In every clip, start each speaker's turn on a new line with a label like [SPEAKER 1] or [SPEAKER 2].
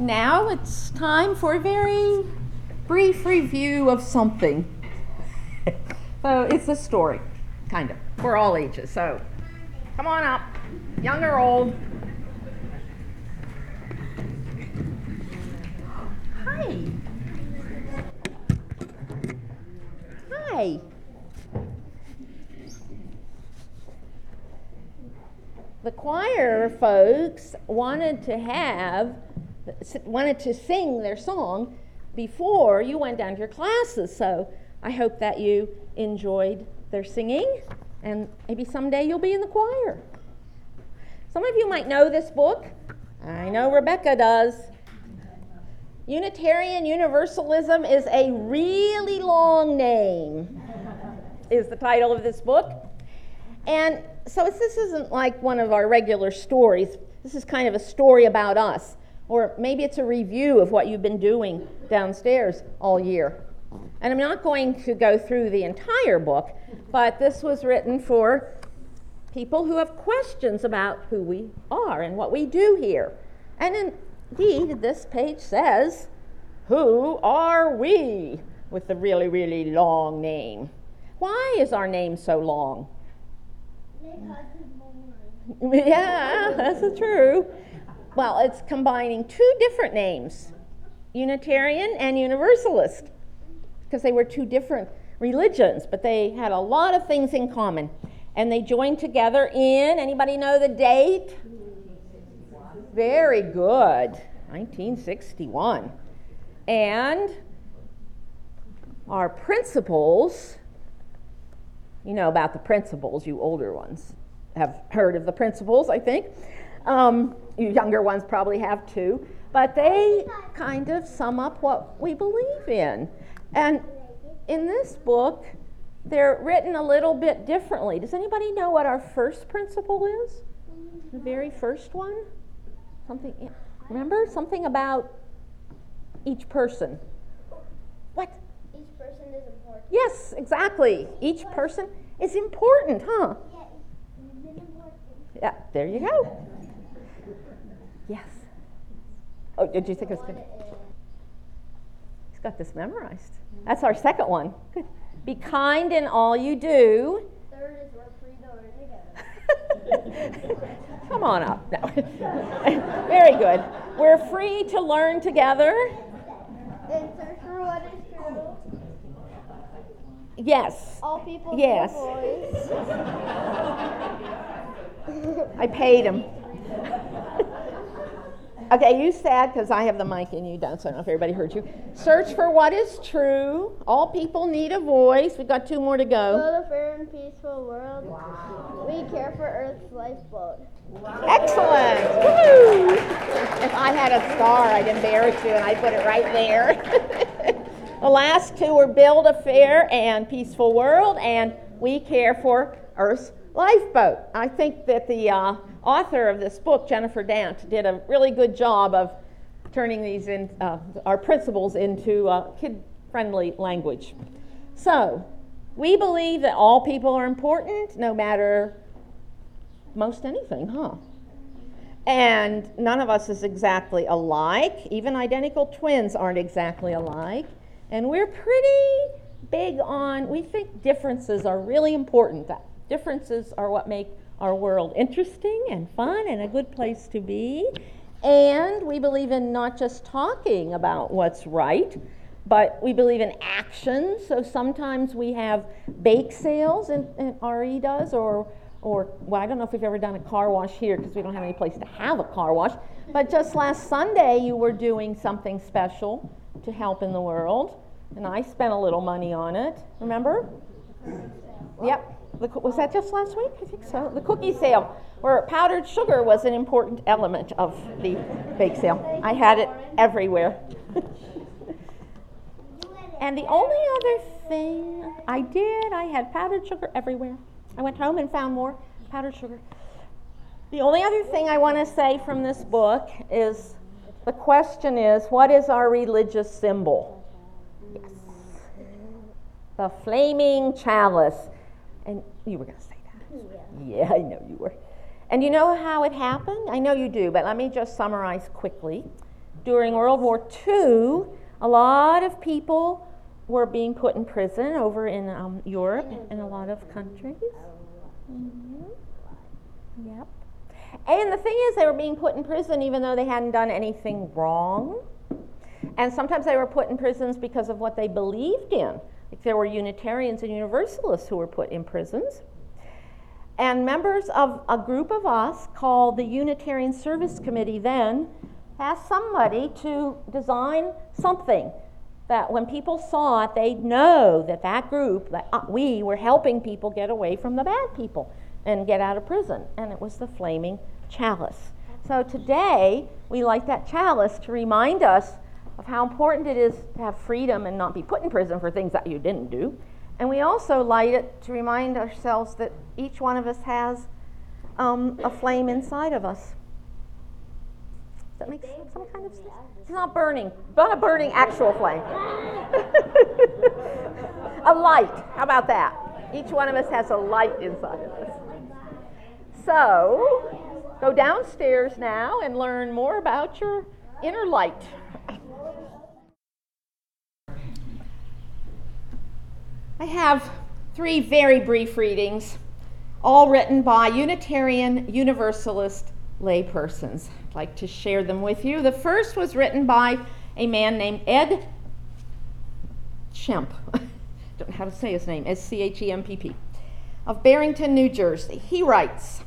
[SPEAKER 1] Now it's time for a very brief review of something. So it's a story, kind of, for all ages. So come on up, young or old. Hi. Hi. The choir folks wanted to sing their song before you went down to your classes, so I hope that you enjoyed their singing, and maybe someday you'll be in the choir. Some of you might know this book. I know Rebecca does. Unitarian Universalism is a really long name, is the title of this book. And so this isn't like one of our regular stories. This is kind of a story about us. Or maybe it's a review of what you've been doing downstairs all year. And I'm not going to go through the entire book, but this was written for people who have questions about who we are and what we do here. And indeed, this page says, "Who are we?" with the really, really long name. Why is our name so long? Yeah, that's true. Well, it's combining two different names, Unitarian and Universalist, because they were two different religions, but they had a lot of things in common. And they joined together in, anybody know the date? Very good, 1961. And our principles, you know about the principles, you older ones have heard of the principles, I think. You younger ones probably have too. But they kind of sum up what we believe in. And in this book, they're written a little bit differently. Does anybody know what our first principle is? The very first one? Something, remember? Something about each person. What?
[SPEAKER 2] Each person is important.
[SPEAKER 1] Yes, exactly. Each person is important, huh? Yeah, there you go. Yes. Oh, did you think it was good? He's got this memorized. That's our second one. Good. Be kind in all you do.
[SPEAKER 2] Third is we're free to learn together.
[SPEAKER 1] Come on up. No. Very good. We're free to learn together.
[SPEAKER 2] And search for what is true.
[SPEAKER 1] Yes.
[SPEAKER 2] All people
[SPEAKER 1] Yes.
[SPEAKER 2] need a voice.
[SPEAKER 1] I paid him. Okay, you said, because I have the mic and you don't, so I don't know if everybody heard you. Search for what is true. All people need a voice. We've got two more to go.
[SPEAKER 2] Build a fair and peaceful world. Wow. We care for Earth's lifeboat.
[SPEAKER 1] Wow. Excellent. Woo! If I had a star, I'd embarrass you and I'd put it right there. The last two were build a fair and peaceful world, and we care for Earth's lifeboat. I think that the author of this book, Jennifer Dant, did a really good job of turning these in our principles into kid-friendly language. So, we believe that all people are important, no matter most anything, huh? And none of us is exactly alike. Even identical twins aren't exactly alike. And we're pretty big on, we think differences are really important. Differences are what make our world interesting and fun and a good place to be. And we believe in not just talking about what's right, but we believe in action. So sometimes we have bake sales, and RE does, or well, I don't know if we've ever done a car wash here because we don't have any place to have a car wash. But just last Sunday, you were doing something special to help in the world, and I spent a little money on it. Remember? Yep. Was that just last week? I think so. The cookie sale, where powdered sugar was an important element of the bake sale. I had it everywhere. And the only other thing I had powdered sugar everywhere. I went home and found more powdered sugar. The only other thing I want to say from this book is, the question is, what is our religious symbol? Yes. The flaming chalice. And you were going to say that. Yeah, I know you were. And you know how it happened? I know you do, but let me just summarize quickly. during World War II, a lot of people were being put in prison over in Europe and a lot of countries. Mm-hmm. Yep. And the thing is, they were being put in prison even though they hadn't done anything wrong. And sometimes they were put in prisons because of what they believed in. Like there were Unitarians and Universalists who were put in prisons. And members of a group of us called the Unitarian Service Committee then asked somebody to design something that when people saw it, they'd know that that group, that we were helping people get away from the bad people and get out of prison. And it was the flaming chalice. So today, we light that chalice to remind us of how important it is to have freedom and not be put in prison for things that you didn't do. And we also light it to remind ourselves that each one of us has a flame inside of us. Does that make some kind of sense? It's not burning, not a burning actual flame. A light, how about that? Each one of us has a light inside of us. So, go downstairs now and learn more about your inner light. I have 3 very brief readings, all written by Unitarian Universalist laypersons. I'd like to share them with you. The first was written by a man named Ed Schempp. Don't know how to say his name, S-C-H-E-M-P-P, of Barrington, New Jersey. He writes,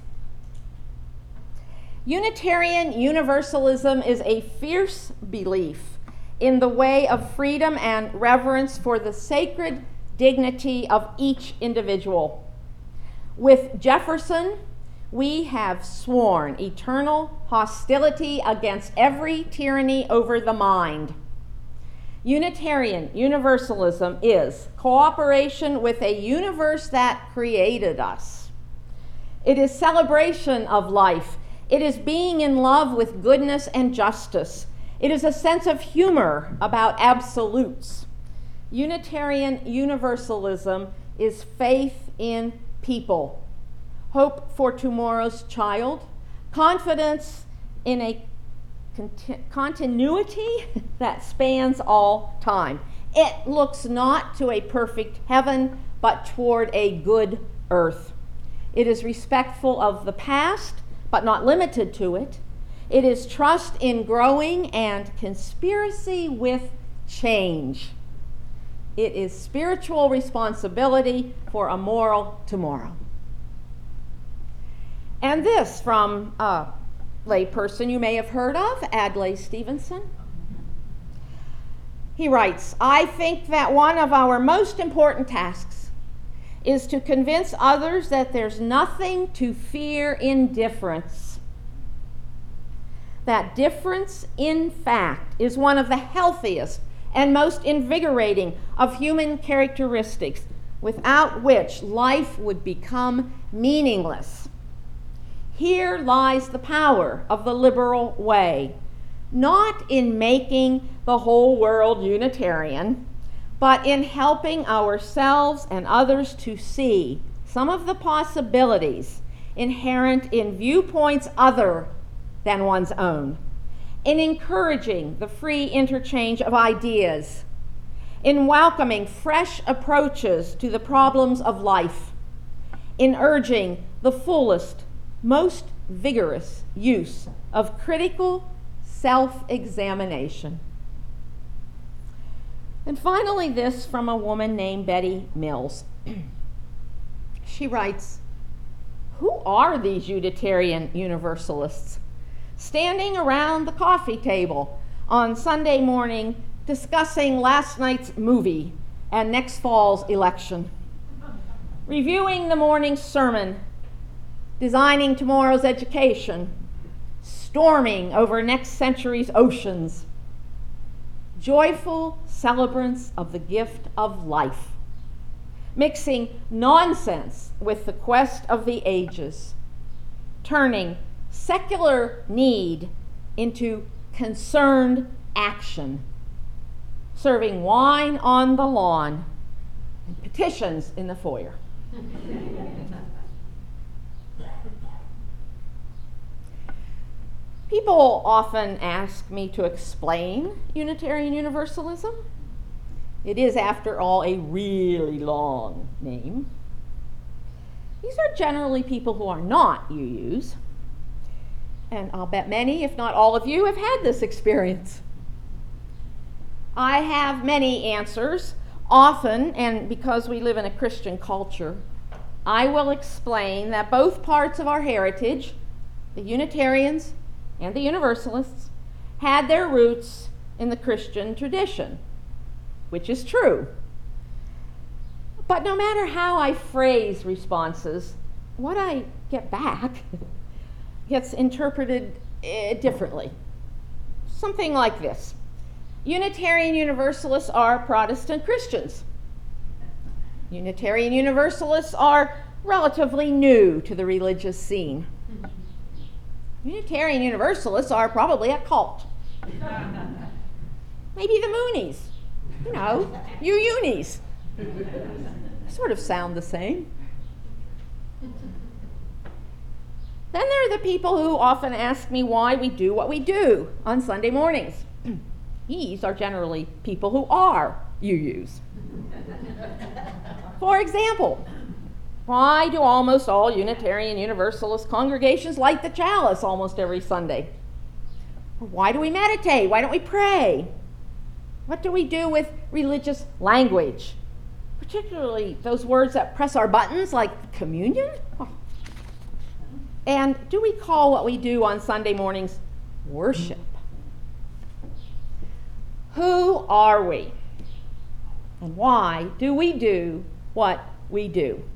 [SPEAKER 1] Unitarian Universalism is a fierce belief in the way of freedom and reverence for the sacred dignity of each individual. With Jefferson, we have sworn eternal hostility against every tyranny over the mind. Unitarian Universalism is cooperation with a universe that created us. It is celebration of life. It is being in love with goodness and justice. It is a sense of humor about absolutes. Unitarian Universalism is faith in people, hope for tomorrow's child, confidence in a continuity that spans all time. It looks not to a perfect heaven, but toward a good earth. It is respectful of the past, but not limited to it. It is trust in growing and conspiracy with change. It is spiritual responsibility for a moral tomorrow. And this from a layperson you may have heard of, Adlai Stevenson. He writes, I think that one of our most important tasks is to convince others that there's nothing to fear in difference. That difference, in fact, is one of the healthiest and most invigorating of human characteristics, without which life would become meaningless. Here lies the power of the liberal way, not in making the whole world Unitarian, but in helping ourselves and others to see some of the possibilities inherent in viewpoints other than one's own, in encouraging the free interchange of ideas, in welcoming fresh approaches to the problems of life, in urging the fullest, most vigorous use of critical self-examination. And finally, this from a woman named Betty Mills. She writes, who are these Unitarian Universalists standing around the coffee table on Sunday morning discussing last night's movie and next fall's election, reviewing the morning's sermon, designing tomorrow's education, storming over next century's oceans, joyful celebrants of the gift of life, mixing nonsense with the quest of the ages, turning secular need into concerned action, serving wine on the lawn and petitions in the foyer. People often ask me to explain Unitarian Universalism. It is, after all, a really long name. These are generally people who are not UUs, and I'll bet many, if not all of you, have had this experience. I have many answers. Often, and because we live in a Christian culture, I will explain that both parts of our heritage, the Unitarians and the Universalists, had their roots in the Christian tradition, which is true. But no matter how I phrase responses, what I get back gets interpreted differently. Something like this. Unitarian Universalists are Protestant Christians. Unitarian Universalists are relatively new to the religious scene. Unitarian Universalists are probably a cult. Maybe the Moonies. You know, you unis. Sort of sound the same. Then there are the people who often ask me why we do what we do on Sunday mornings. These are generally people who are UUs. For example, why do almost all Unitarian Universalist congregations light the chalice almost every Sunday? Why do we meditate? Why don't we pray? What do we do with religious language? Particularly those words that press our buttons, like communion? Oh. And do we call what we do on Sunday mornings worship? Who are we? And why do we do what we do?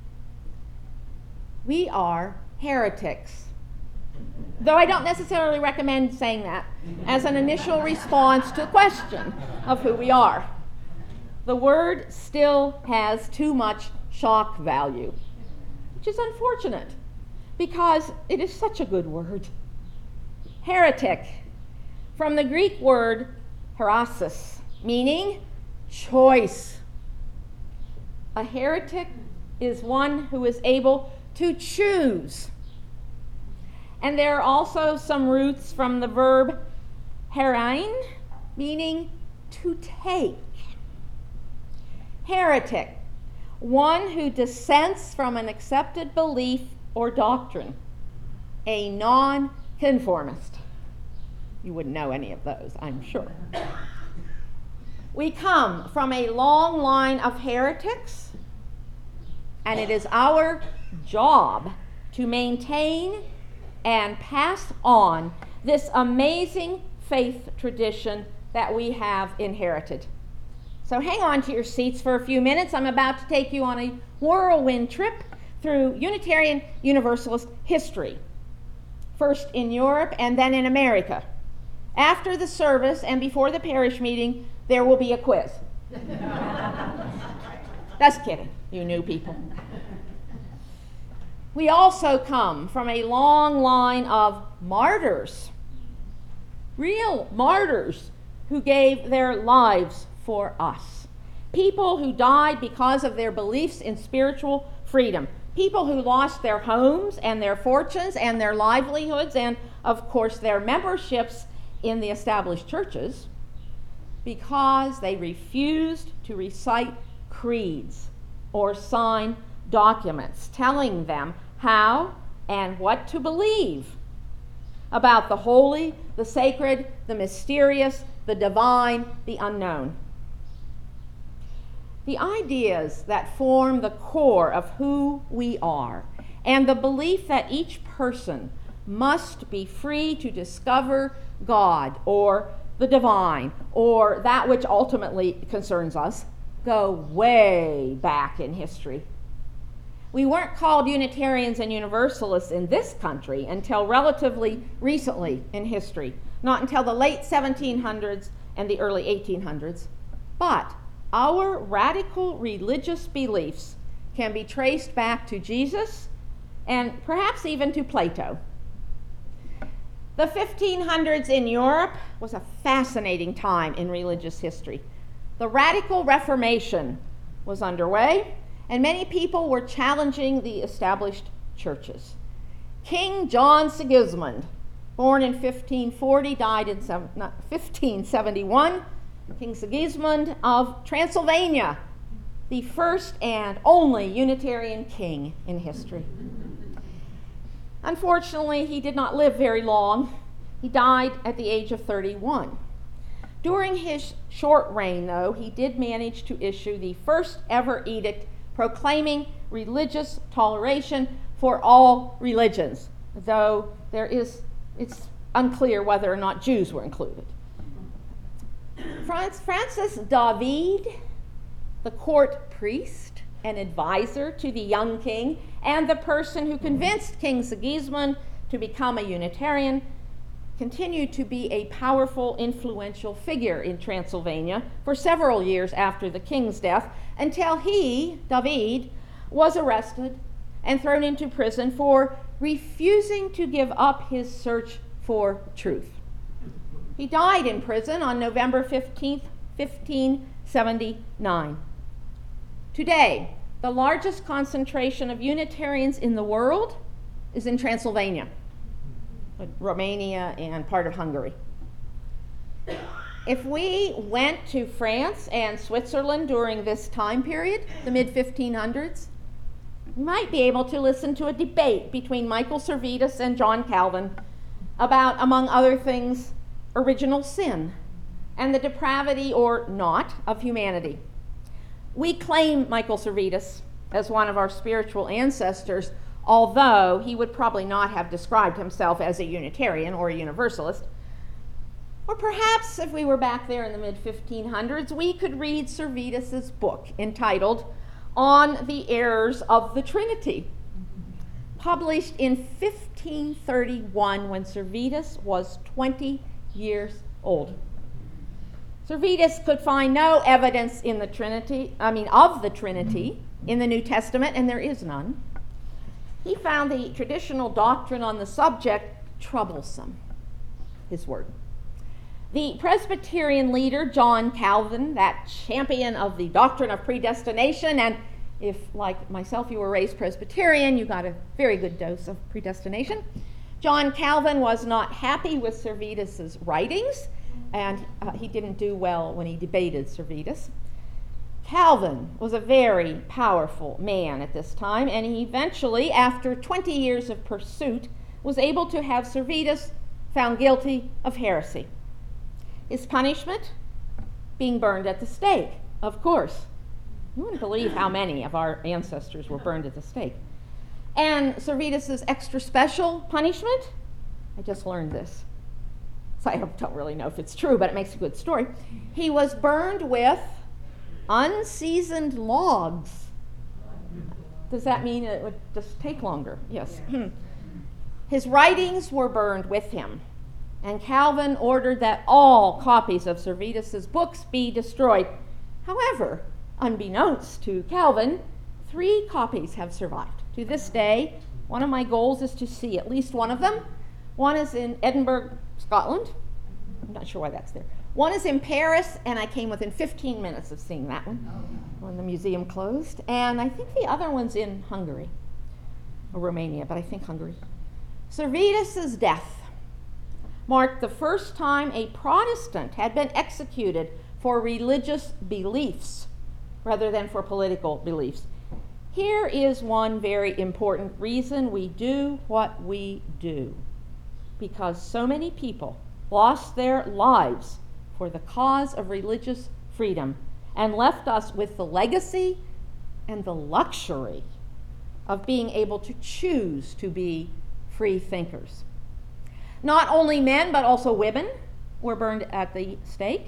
[SPEAKER 1] We are heretics. Though I don't necessarily recommend saying that as an initial response to the question of who we are. The word still has too much shock value, which is unfortunate because it is such a good word. Heretic, from the Greek word herasis, meaning choice. A heretic is one who is able to choose. And there are also some roots from the verb herein, meaning to take. Heretic, one who dissents from an accepted belief or doctrine. A non-conformist. You wouldn't know any of those, I'm sure. We come from a long line of heretics, and it is our job to maintain and pass on this amazing faith tradition that we have inherited. So hang on to your seats for a few minutes. I'm about to take you on a whirlwind trip through Unitarian Universalist history, first in Europe and then in America. After the service and before the parish meeting, there will be a quiz. Just kidding, you new people. We also come from a long line of martyrs, real martyrs who gave their lives for us. People who died because of their beliefs in spiritual freedom. People who lost their homes and their fortunes and their livelihoods and, of course, their memberships in the established churches because they refused to recite creeds or sign documents telling them how and what to believe about the holy, the sacred, the mysterious, the divine, the unknown. The ideas that form the core of who we are and the belief that each person must be free to discover God or the divine or that which ultimately concerns us go way back in history. We weren't called Unitarians and Universalists in this country until relatively recently in history, not until the late 1700s and the early 1800s. But our radical religious beliefs can be traced back to Jesus and perhaps even to Plato. The 1500s in Europe was a fascinating time in religious history. The Radical Reformation was underway, and many people were challenging the established churches. King John Sigismund Born in 1540, died in 1571, King Sigismund of Transylvania, the first and only Unitarian king in history. Unfortunately, he did not live very long. He died at the age of 31. During his short reign, though, he did manage to issue the first ever edict proclaiming religious toleration for all religions, though it's unclear whether or not Jews were included. Francis David, the court priest and advisor to the young king, and the person who convinced King Sigismund to become a Unitarian, continued to be a powerful, influential figure in Transylvania for several years after the king's death, until he, David, was arrested and thrown into prison for refusing to give up his search for truth. He died in prison on November 15th, 1579. Today, the largest concentration of Unitarians in the world is in Transylvania, Romania, and part of Hungary. If we went to France and Switzerland during this time period, the mid-1500s, we might be able to listen to a debate between Michael Servetus and John Calvin about, among other things, original sin and the depravity or not of humanity. We claim Michael Servetus as one of our spiritual ancestors, although he would probably not have described himself as a Unitarian or a Universalist. Or perhaps, if we were back there in the mid-1500s, we could read Servetus's book entitled On the Errors of the Trinity, published in 1531 when Servetus was 20 years old. Servetus could find no evidence of the Trinity in the New Testament, and there is none. He found the traditional doctrine on the subject troublesome, his word. The Presbyterian leader, John Calvin, that champion of the doctrine of predestination, and if, like myself, you were raised Presbyterian, you got a very good dose of predestination. John Calvin was not happy with Servetus's writings, and he didn't do well when he debated Servetus. Calvin was a very powerful man at this time, and he eventually, after 20 years of pursuit, was able to have Servetus found guilty of heresy. His punishment? Being burned at the stake, of course. You wouldn't believe how many of our ancestors were burned at the stake. And Servetus's extra special punishment? I just learned this, so I don't really know if it's true, but it makes a good story. He was burned with unseasoned logs. Does that mean it would just take longer? Yes. His writings were burned with him, and Calvin ordered that all copies of Servetus's books be destroyed. However, unbeknownst to Calvin, 3 copies have survived. To this day, one of my goals is to see at least one of them. One is in Edinburgh, Scotland. I'm not sure why that's there. One is in Paris, and I came within 15 minutes of seeing that one when the museum closed. And I think the other one's in Hungary, or Romania, but I think Hungary. Servetus's death marked the first time a Protestant had been executed for religious beliefs rather than for political beliefs. Here is one very important reason we do what we do. Because so many people lost their lives for the cause of religious freedom and left us with the legacy and the luxury of being able to choose to be free thinkers. Not only men, but also women were burned at the stake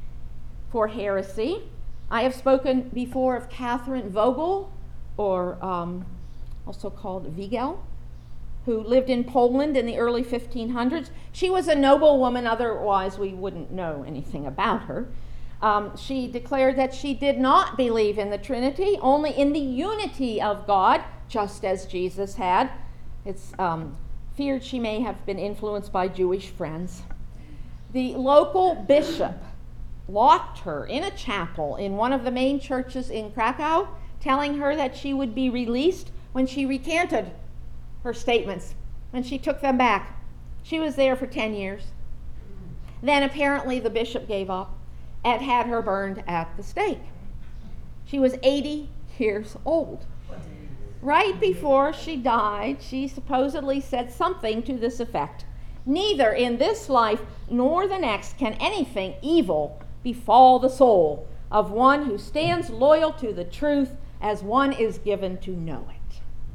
[SPEAKER 1] for heresy. I have spoken before of Catherine Vogel, or also called Wigel, who lived in Poland in the early 1500s. She was a noblewoman, otherwise we wouldn't know anything about her. She declared that she did not believe in the Trinity, only in the unity of God, just as Jesus had. It's feared she may have been influenced by Jewish friends. The local bishop locked her in a chapel in one of the main churches in Krakow, telling her that she would be released when she recanted her statements, when she took them back. She was there for 10 years. Then apparently the bishop gave up and had her burned at the stake. She was 80 years old. Right before she died, she supposedly said something to this effect: "Neither in this life nor the next can anything evil befall the soul of one who stands loyal to the truth as one is given to know it."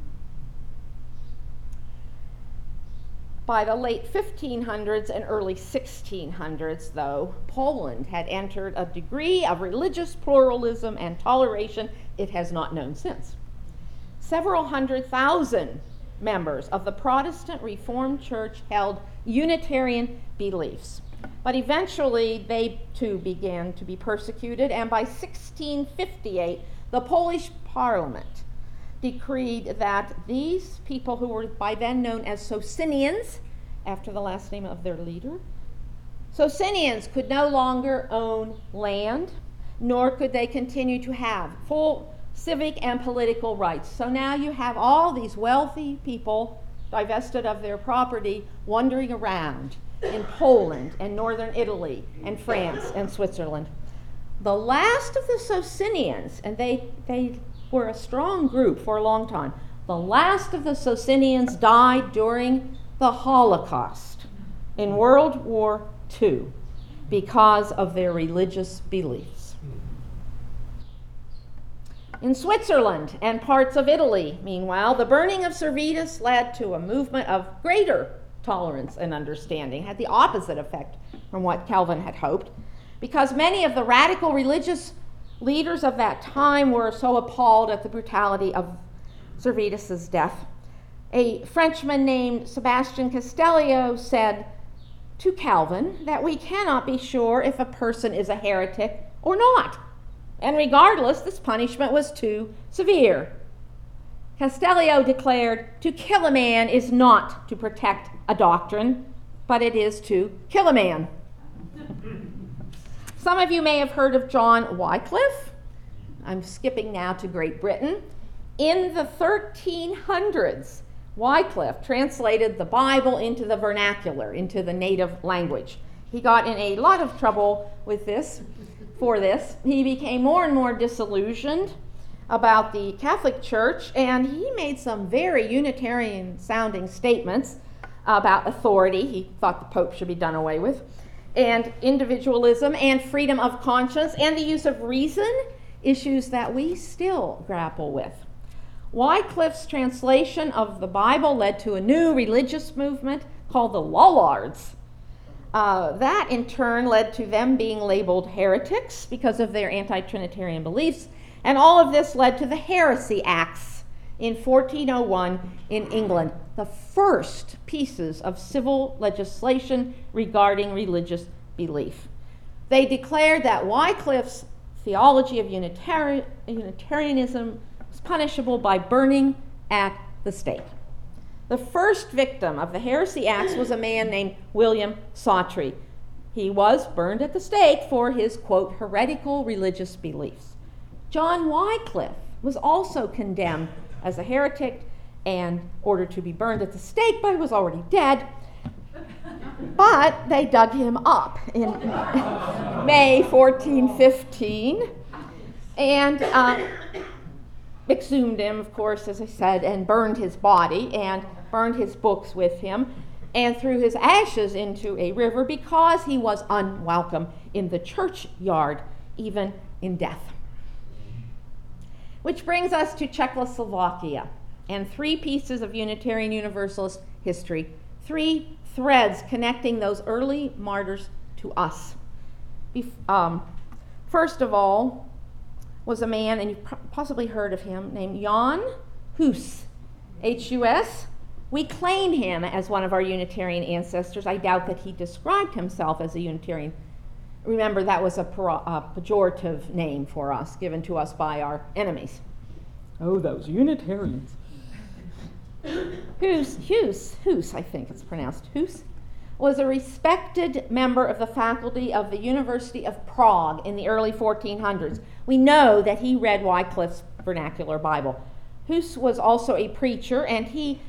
[SPEAKER 1] By the late 1500s and early 1600s, though, Poland had entered a degree of religious pluralism and toleration it has not known since. Several 100,000 members of the Protestant Reformed Church held Unitarian beliefs, but eventually they too began to be persecuted, and by 1658, the Polish Parliament decreed that these people, who were by then known as Socinians, after the last name of their leader, Socinians could no longer own land, nor could they continue to have full civic and political rights. So now you have all these wealthy people divested of their property wandering around in Poland and northern Italy and France and Switzerland. The last of the Socinians, and they were a strong group for a long time, the last of the Socinians died during the Holocaust in World War II because of their religious beliefs. In Switzerland and parts of Italy, meanwhile, the burning of Servetus led to a movement of greater tolerance and understanding, had the opposite effect from what Calvin had hoped, because many of the radical religious leaders of that time were so appalled at the brutality of Servetus's death. A Frenchman named Sebastian Castellio said to Calvin that we cannot be sure if a person is a heretic or not, and regardless, this punishment was too severe. Castellio declared, "To kill a man is not to protect a doctrine, but it is to kill a man." Some of you may have heard of John Wycliffe. I'm skipping now to Great Britain. In the 1300s, Wycliffe translated the Bible into the vernacular, into the native language. He got in a lot of trouble with this. For this, he became more and more disillusioned about the Catholic Church, and he made some very Unitarian-sounding statements about authority. He thought the Pope should be done away with, and individualism and freedom of conscience and the use of reason, issues that we still grapple with. Wycliffe's translation of the Bible led to a new religious movement called the Lollards. That in turn led to them being labeled heretics because of their anti-Trinitarian beliefs, and all of this led to the Heresy Acts in 1401 in England, the first pieces of civil legislation regarding religious belief. They declared that Wycliffe's theology of Unitarianism was punishable by burning at the stake. The first victim of the Heresy Acts was a man named William Sawtry. He was burned at the stake for his, quote, heretical religious beliefs. John Wycliffe was also condemned as a heretic and ordered to be burned at the stake, but he was already dead. But they dug him up in May 1415 and exhumed him, of course, as I said, and burned his body and burned his books with him and threw his ashes into a river because he was unwelcome in the churchyard, even in death. Which brings us to Czechoslovakia and three pieces of Unitarian Universalist history, three threads connecting those early martyrs to us. First of all was a man, and you've possibly heard of him, named Jan Hus, H-U-S. We claim him as one of our Unitarian ancestors. I doubt that he described himself as a Unitarian. Remember, that was a pejorative name for us, given to us by our enemies. Oh, those Unitarians. Hus, I think it's pronounced Hus, was a respected member of the faculty of the University of Prague in the early 1400s. We know that he read Wycliffe's vernacular Bible. Hus was also a preacher, and he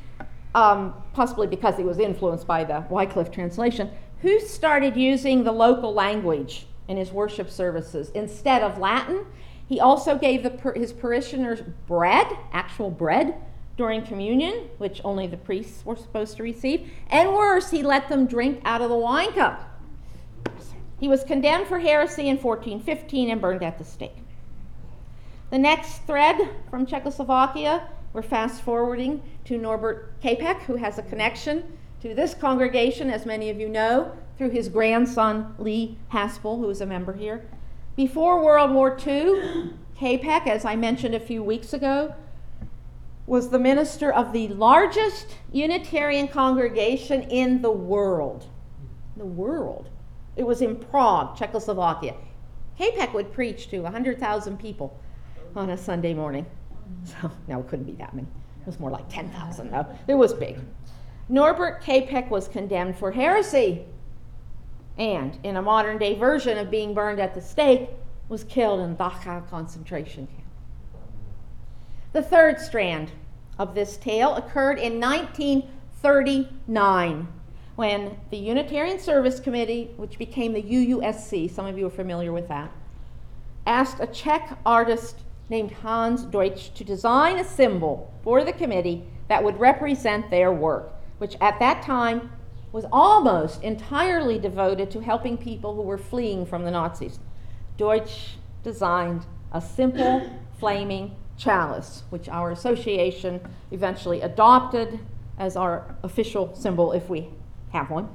[SPEAKER 1] possibly because he was influenced by the Wycliffe translation, who started using the local language in his worship services instead of Latin. He also gave his parishioners bread, actual bread, during communion, which only the priests were supposed to receive. And worse, he let them drink out of the wine cup. He was condemned for heresy in 1415 and burned at the stake. The next thread from Czechoslovakia, we're fast forwarding to Norbert Capek, who has a connection to this congregation, as many of you know, through his grandson Lee Haspel, who is a member here. Before World War II, Capek, as I mentioned a few weeks ago, was the minister of the largest Unitarian congregation in the world. The world. It was in Prague, Czechoslovakia. Capek would preach to 100,000 people on a Sunday morning. So, no, it couldn't be that many. It was more like 10,000, though. It was big. Norbert Capek was condemned for heresy, and in a modern-day version of being burned at the stake, was killed in Dachau concentration camp. The third strand of this tale occurred in 1939, when the Unitarian Service Committee, which became the UUSC, some of you are familiar with that, asked a Czech artist named Hans Deutsch to design a symbol for the committee that would represent their work, which at that time was almost entirely devoted to helping people who were fleeing from the Nazis. Deutsch designed a simple flaming chalice, which our association eventually adopted as our official symbol if we have one.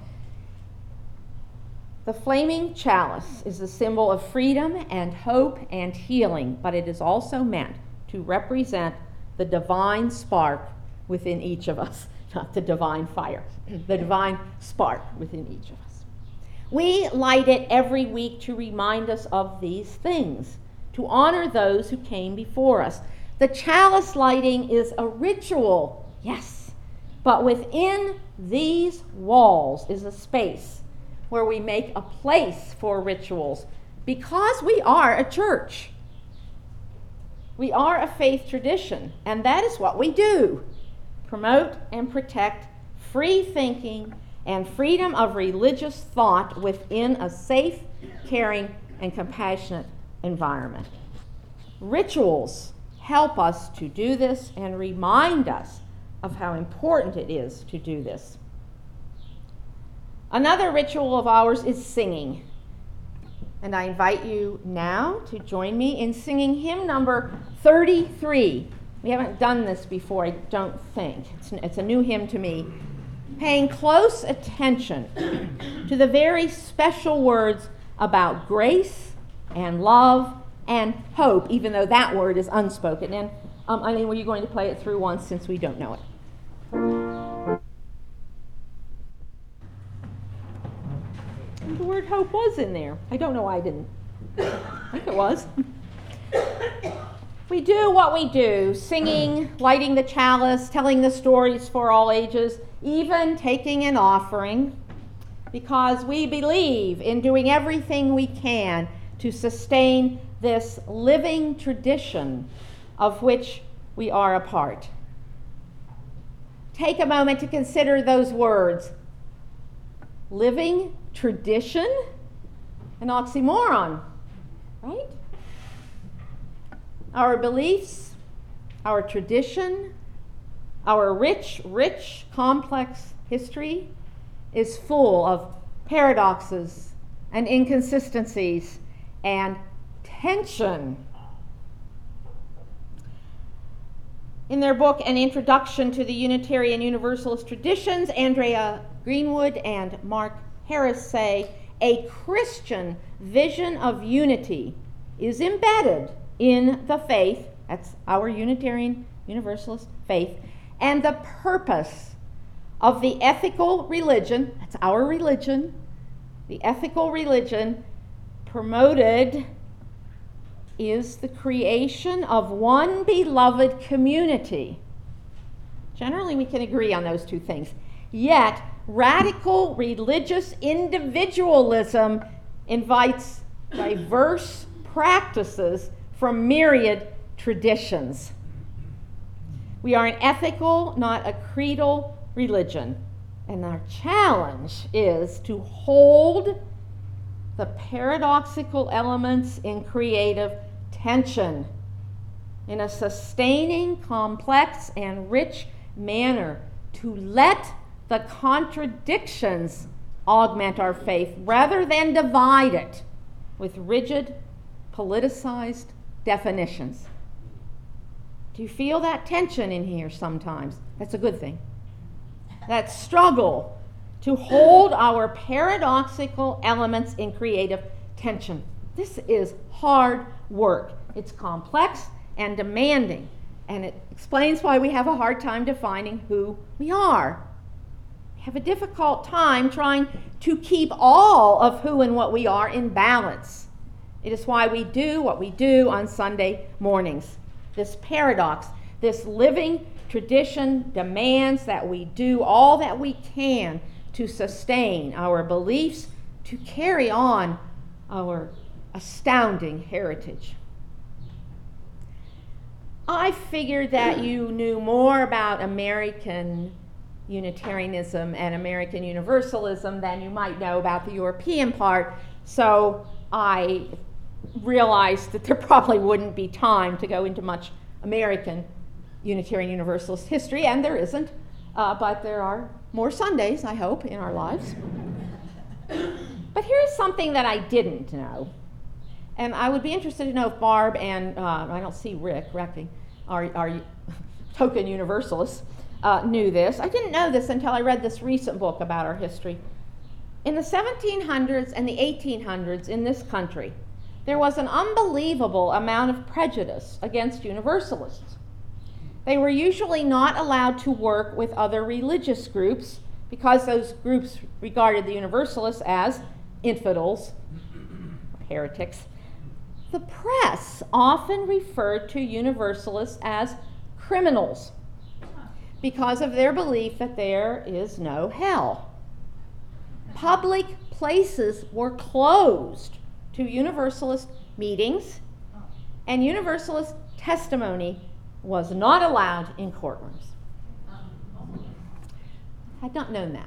[SPEAKER 1] The flaming chalice is a symbol of freedom and hope and healing, but it is also meant to represent the divine spark within each of us, not the divine fire, the divine spark within each of us. We light it every week to remind us of these things, to honor those who came before us. The chalice lighting is a ritual, yes, but within these walls is a space where we make a place for rituals, because we are a church. We are a faith tradition, and that is what we do: promote and protect free thinking and freedom of religious thought within a safe, caring, and compassionate environment. Rituals help us to do this and remind us of how important it is to do this. Another ritual of ours is singing. And I invite you now to join me in singing hymn number 33. We haven't done this before, I don't think. It's a new hymn to me. Paying close attention to the very special words about grace and love and hope, even though that word is unspoken. And Eileen, were you going to play it through once since we don't know it? The word hope was in there. I don't know why I didn't. I think it was. We do what we do, singing, lighting the chalice, telling the stories for all ages, even taking an offering, because we believe in doing everything we can to sustain this living tradition of which we are a part. Take a moment to consider those words. Living tradition? An oxymoron, right? Our beliefs, our tradition, our rich, complex history is full of paradoxes and inconsistencies and tension. In their book, An Introduction to the Unitarian Universalist Traditions, Andrea Greenwood and Mark Harris say, a Christian vision of unity is embedded in the faith, that's our Unitarian Universalist faith, and the purpose of the ethical religion, that's our religion, the ethical religion promoted is the creation of one beloved community. Generally, we can agree on those two things. Yet, radical religious individualism invites diverse practices from myriad traditions. We are an ethical, not a creedal religion. And our challenge is to hold the paradoxical elements in creative tension in a sustaining, complex, and rich manner, to let the contradictions augment our faith rather than divide it with rigid, politicized definitions. Do you feel that tension in here sometimes? That's a good thing. That struggle to hold our paradoxical elements in creative tension. This is hard work. It's complex and demanding, and it explains why we have a hard time defining who we are. We have a difficult time trying to keep all of who and what we are in balance. It is why we do what we do on Sunday mornings. This paradox, this living tradition demands that we do all that we can to sustain our beliefs, to carry on our astounding heritage. I figured that you knew more about American Unitarianism and American Universalism than you might know about the European part, so I realized that there probably wouldn't be time to go into much American Unitarian Universalist history, and there isn't, but there are more Sundays, I hope, in our lives. But here's something that I didn't know, and I would be interested to know if Barb and, I don't see Rick, our token Universalists, knew this. I didn't know this until I read this recent book about our history. In the 1700s and the 1800s in this country, there was an unbelievable amount of prejudice against Universalists. They were usually not allowed to work with other religious groups because those groups regarded the Universalists as infidels, heretics. The press often referred to Universalists as criminals because of their belief that there is no hell. Public places were closed to Universalist meetings, and Universalist testimony was not allowed in courtrooms. I had not known that.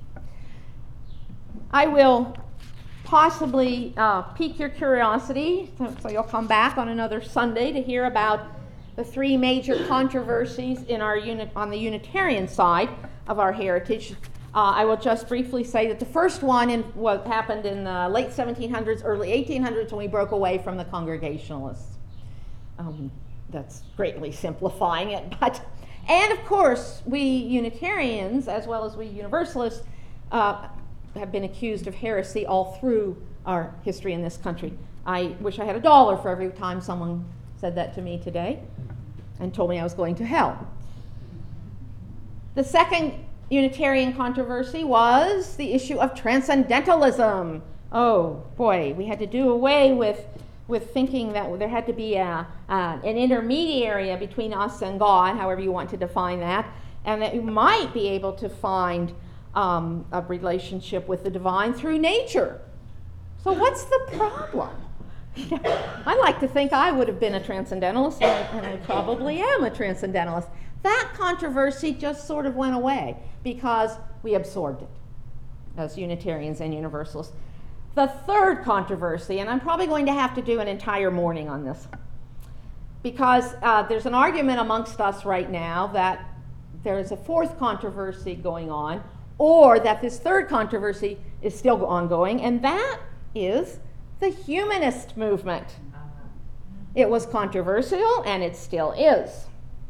[SPEAKER 1] I will possibly pique your curiosity, so you'll come back on another Sunday to hear about the three major controversies in on the Unitarian side of our heritage. I will just briefly say that the first one what happened in the late 1700s, early 1800s, when we broke away from the Congregationalists. That's greatly simplifying it, and of course, we Unitarians, as well as we Universalists, have been accused of heresy all through our history in this country. I wish I had $1 for every time someone said that to me today and told me I was going to hell. The second Unitarian controversy was the issue of transcendentalism. Oh boy, we had to do away with thinking that there had to be an intermediary between us and God, however you want to define that, and that you might be able to find a relationship with the divine through nature. So what's the problem? I like to think I would have been a transcendentalist, and I probably am a transcendentalist. That controversy just sort of went away because we absorbed it as Unitarians and Universalists. The third controversy, and I'm probably going to have to do an entire morning on this, because there's an argument amongst us right now that there's a fourth controversy going on, or that this third controversy is still ongoing, and that is the humanist movement. It was controversial, and it still is.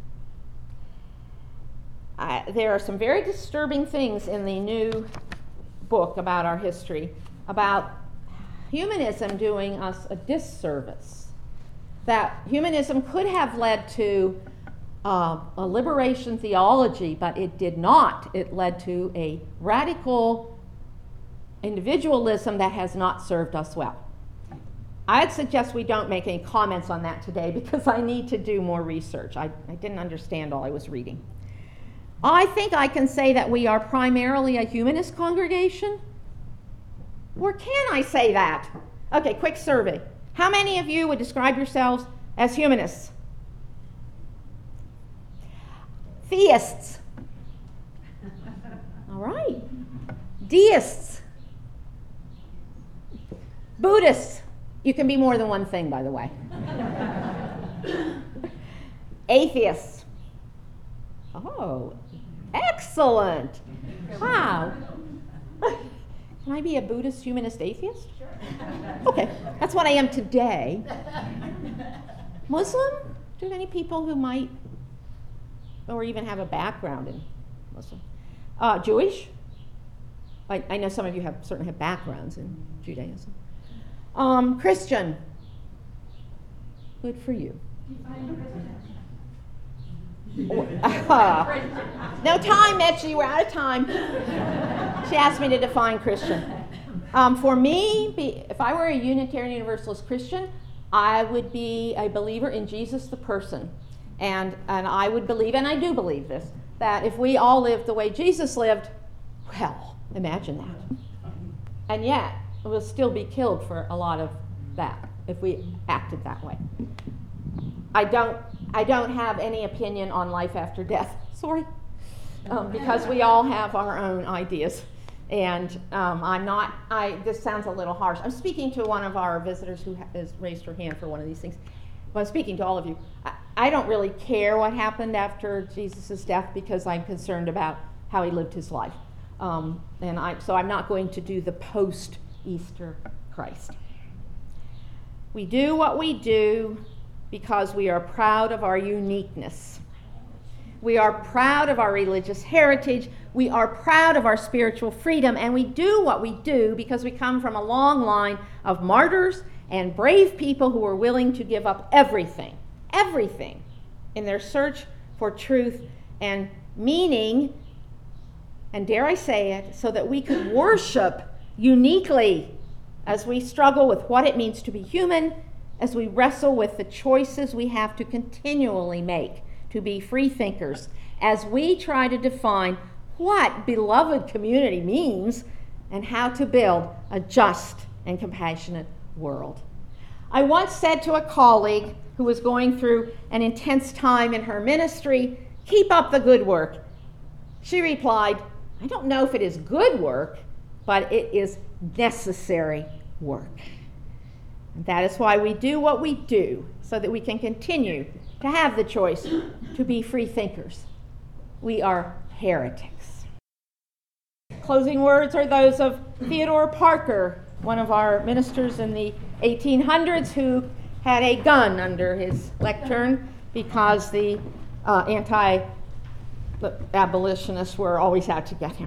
[SPEAKER 1] There are some very disturbing things in the new book about our history, about humanism doing us a disservice. That humanism could have led to a liberation theology, but it did not. It led to a radical individualism that has not served us well. I'd suggest we don't make any comments on that today because I need to do more research. I didn't understand all I was reading. I think I can say that we are primarily a humanist congregation. Or can I say that? Okay, quick survey. How many of you would describe yourselves as humanists? right. Deists. Buddhists. You can be more than one thing, by the way. Atheists. Oh, excellent. Wow. Can I be a Buddhist, humanist, atheist? Sure. Okay, that's what I am today. Muslim? Do any people who might, or even have a background in Muslim? Jewish? I know some of you certainly have backgrounds in Judaism. Christian? Good for you. No time, Mitchie, we're out of time. She asked me to define Christian. For me, if I were a Unitarian Universalist Christian, I would be a believer in Jesus the person. And I would believe, and I do believe this, that if we all lived the way Jesus lived, well, imagine that. And yet, we'll still be killed for a lot of that if we acted that way. I don't have any opinion on life after death, sorry, because we all have our own ideas. And this sounds a little harsh. I'm speaking to one of our visitors who has raised her hand for one of these things. But I'm speaking to all of you. I don't really care what happened after Jesus' death because I'm concerned about how he lived his life. So I'm not going to do the post-Easter Christ. We do what we do because we are proud of our uniqueness. We are proud of our religious heritage. We are proud of our spiritual freedom. And we do what we do because we come from a long line of martyrs and brave people who are willing to give up everything in their search for truth and meaning, and dare I say it, so that we could worship uniquely as we struggle with what it means to be human, as we wrestle with the choices we have to continually make to be free thinkers, as we try to define what beloved community means and how to build a just and compassionate world. I once said to a colleague who was going through an intense time in her ministry, "Keep up the good work." She replied, "I don't know if it is good work, but it is necessary work." And that is why we do what we do, so that we can continue to have the choice to be free thinkers. We are heretics. Closing words are those of Theodore Parker, one of our ministers in the 1800s who had a gun under his lectern because the anti-abolitionists were always out to get him.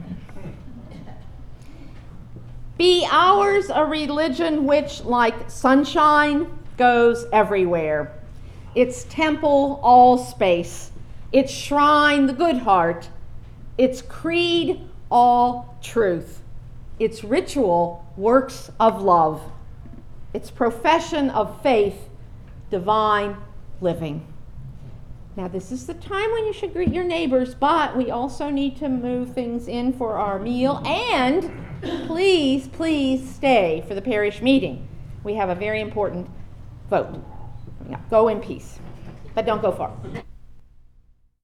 [SPEAKER 1] Be ours a religion which, like sunshine, goes everywhere. Its temple, all space. Its shrine, the good heart. Its creed, all truth. Its ritual, works of love. Its profession of faith, divine living. Now, this is the time when you should greet your neighbors, but we also need to move things in for our meal. And please, please stay for the parish meeting. We have a very important vote. Go in peace, but don't go far.